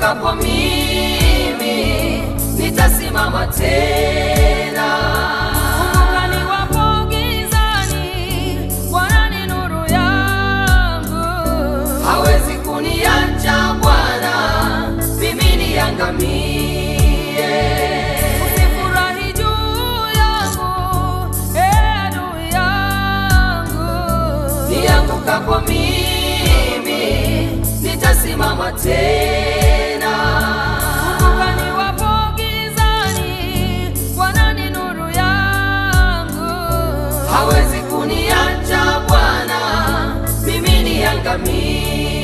Niangukapo mimi nitasimama tena. Kumbuka niwapo gizani, Bwana ni nuru yangu. Hawezi kuniacha Bwana mimi niangamie. Usifurahi juu yangu, adui yangu. Niangukapo mimi nitasimama tena. Kumbuka niwapo gizani, Bwana ni nuru yangu. Hawezi kuniacha Bwana mimi niangamie.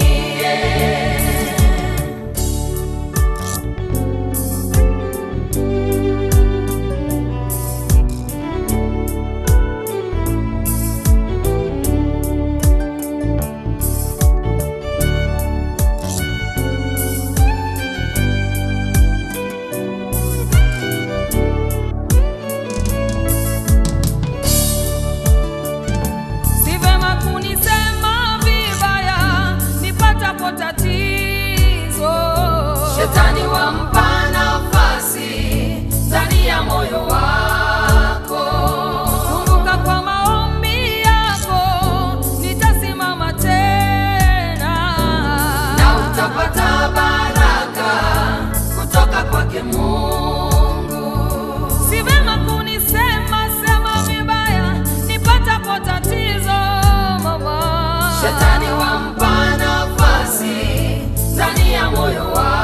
Shetani wampa nafasi ndani ya moyo wako. Kumbuka kwa maombi yako nitasimama tena, na utapata baraka kutoka kwake Mungu. Si vema kunisema sema vibaya nipatapo tatizo mama. Shetani wampa nafasi ndani ya moyo wako.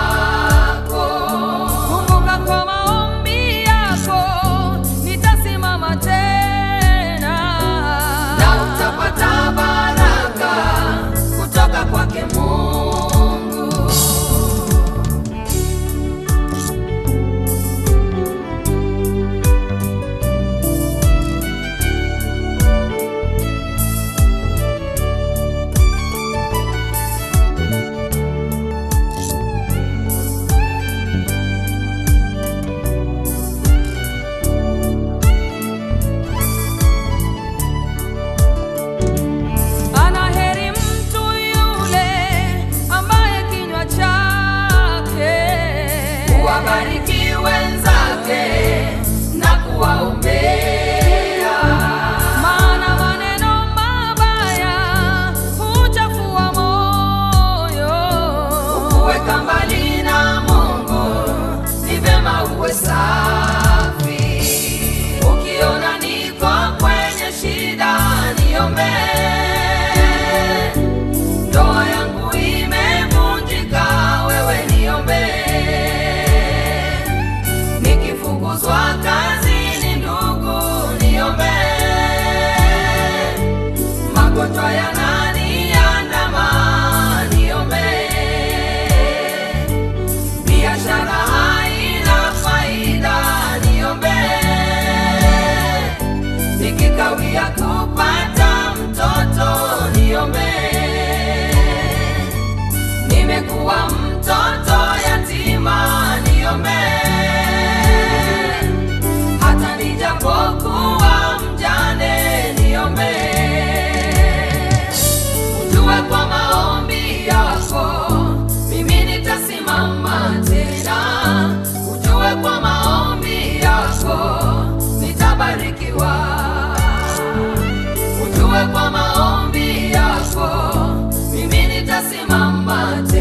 Kumbuka kwa maombi yako nitasimama tena, na utapata baraka kutoka kwake Mungu. Wabariki wenzake na kuwaombea, maana maneno mabaya huchafua moyo. Kuweka mbali na Mungu ni vema uwe safi. Ukiona niko kwenye shida niombee. Ndoa yangu imevunjika, wewe niombee. Nikifukuzwa kazini, ndugu niombee. Magonjwa yananiandama, niombee. Biashara haina faida, niombee. Nikikawia kupata mtoto, niombee. Nimekuwa mtoto yatima, niombee. Hata nijapokuwa mjane, niombee. Ujue kwa maombi yako mimi nitasimama tena. Ujue kwa maombi yako nitabarikiwa. Ujue kwa maombi yako mimi nitasimama tena.